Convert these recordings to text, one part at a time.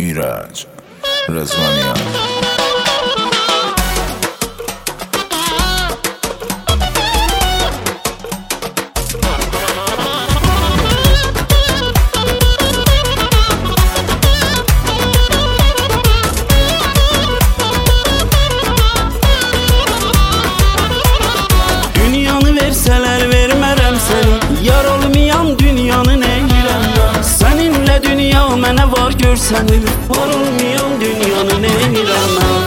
ایرج رضوانیان. Dünyanı verseler vermərəm səni, yar olmayan dünyanı neyirəm mən? Səninlə dünya mənə var görsənir, var olmayan dünyanı neyirəm mən?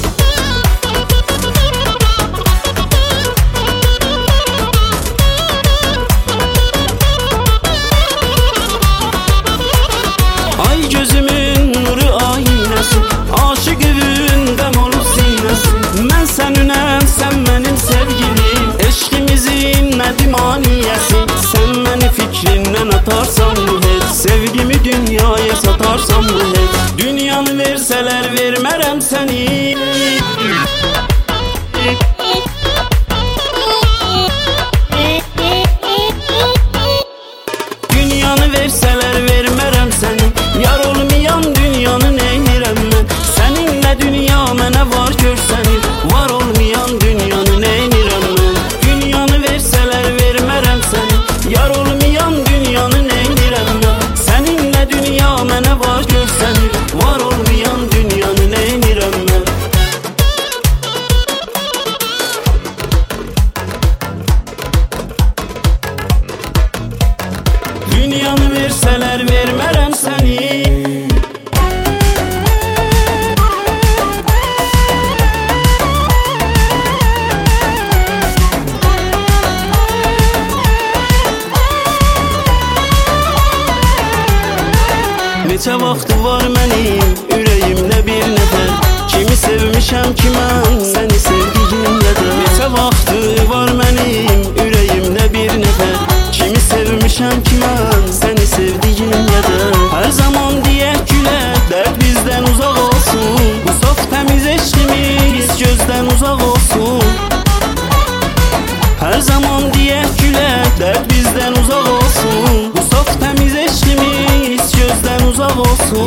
Ay gözümün nuru aynəsi, aşıq evin qəm olub sinəsi. Mən səninəm, sən mənim sevgilim, eşqimizin nədimaniyəsi. Sən məni fikrindən atarsan bu heç, sevgimi dünyaya satarsan bu heç. Dünyanı versələr vermərəm səni. Dünyanı versələr vermərəm səni, yar olmayan dünyanı neyirəm mən? Səninlə dünya mənə var görsənir, var olmayan dünyanı neyirəm mən? Dünyanı versələr vermərəm səni, yar olmayan dünyanı neyirəm mən? Səninlə dünya mənə var görsənir, var olmayan dünyanı neyirəm mən? Dünyanı versələr vermərəm səni. Neçə vaxtı var mənim ürəyimdə bir nəfər, kimi sevmişəm ki mən səni sevdiyimlə də. Neçə vaxtı var mənim ürəyimdə bir nəfər, kimi sevmişəm ki mən səni sevdiyimlə də. Hər zaman deyək gülək, dərd bizdən uzaq olsun, bu saf təmiz eşqimiz gözdən uzaq olsun. Hər zaman deyək gülək, dərd bizdən uzaq olsun, bu saf təmiz eşqimiz gözdən uzaq olsun.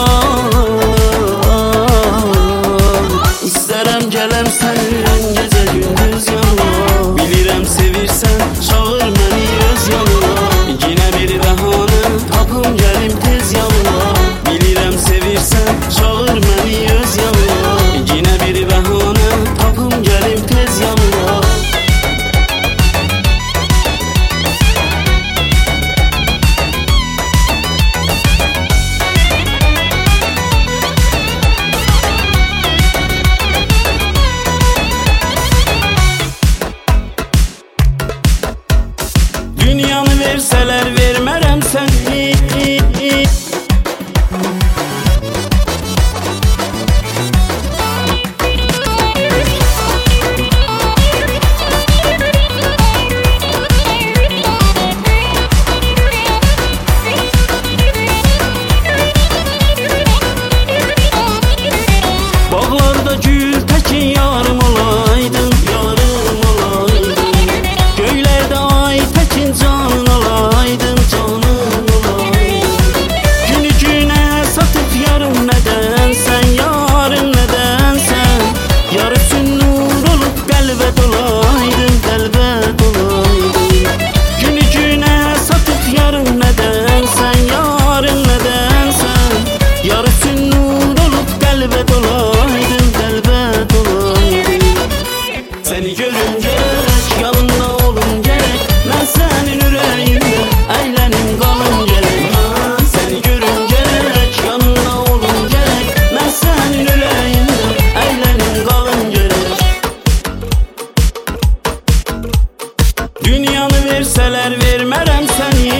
İstərəm gələm sənin gecə gündüz yanına, bilirəm sevirsən çağır məni öz yanına. Yenə bir bəhanə tapım gəlim tez yanına, bilirəm sevirsən çağır məni öz yanına. Yenə bir bəhanə tapım gəlim tez yanına. Dünyanı versələr vermərəm səni. Bağlarda gül təkin yarım olaydın, yarım olaydın. Göylərdə ay təkin canın olaydın, canın olaydın. Günü günə satıb yarım nədənsən, yarım nədənsən. Yarısı nur olub qəlbə dolaydın, qəlbə dolaydın. Günü günə satıb yarım nədənsən, yarım nədənsən. Yarısı nur olub qəlbə dolaydın, qəlbə dolaydın. Səni görüncə yanımda olum gərək, mən sənin ürəyində əylənim qalım gərək. Səni görüncə yanımda olum gərək, mən sənin ürəyində əylənim qalım gərək. Dünyanı versələr vermərəm səni.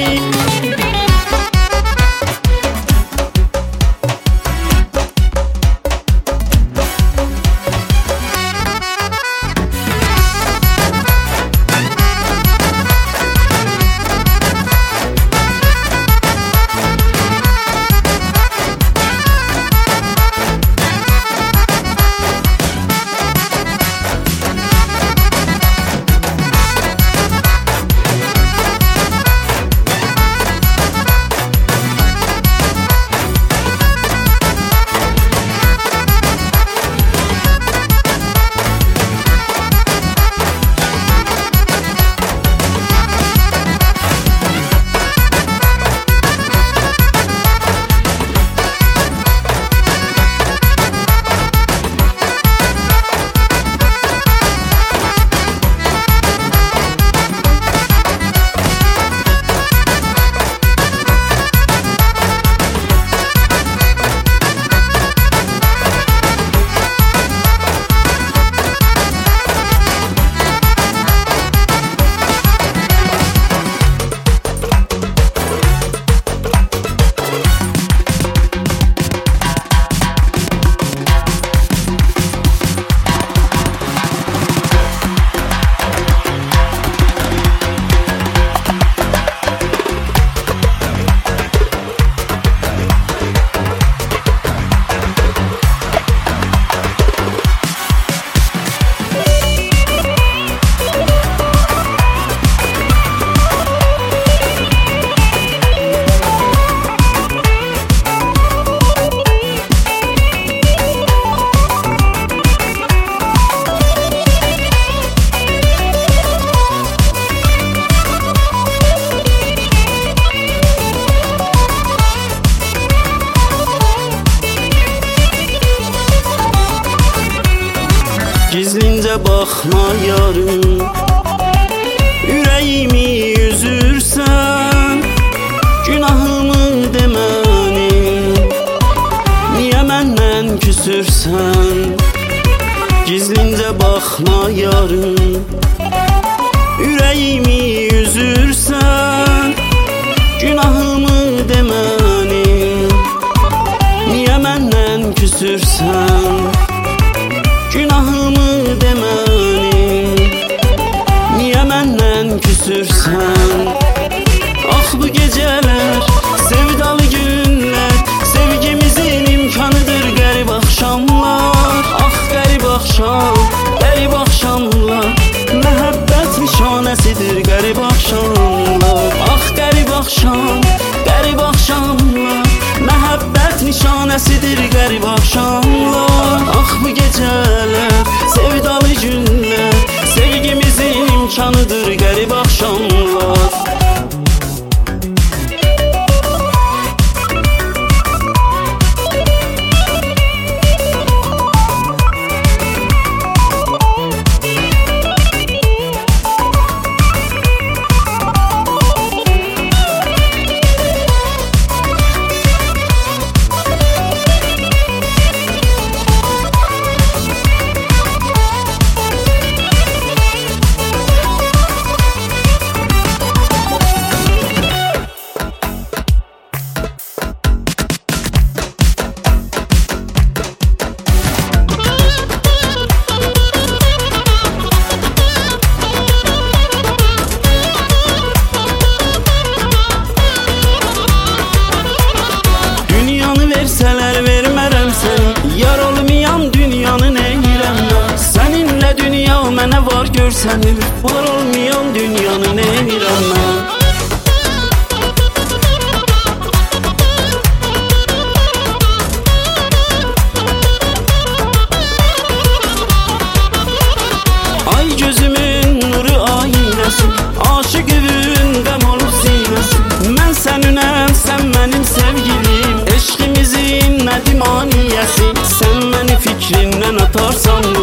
Gizlincə baxma yarım, ürəyimi üzürsən, günahımı demənim, niyə məndən küsürsən? Gizlincə baxma yarım, ürəyimi üzürsən, günahımı demənim, niyə məndən küsürsən? Günahımı demənim, niyə məndən küsürsən? Ah bu gecələr, sevdalı günlər, sevgimizin imkanıdır qərib axşamlar. Ah qərib axşam, qərib axşamlar, məhəbbət nişanəsidir qərib axşamlar. Ah qərib axşam, qərib axşamlar, məhəbbət nişanəsidir qərib axşamlar. Ah bu gecələr, sevdalı günlər, sevgimizin imkanıdır qərib axşamlar. Versələr vermərəm səni, yar olmayan dünyanı neynirəm mən? Səninlə dünya mənə var görsənir, var olmayan dünyanı neynirəm mən? Ay gözümün nuru aynəsi, aşıq övün qəm olub sinəsi. Mən səninəm, sən mənim sevgilim, eşqimizin nədim aniyəsi. Sən məni fikrindən atarsan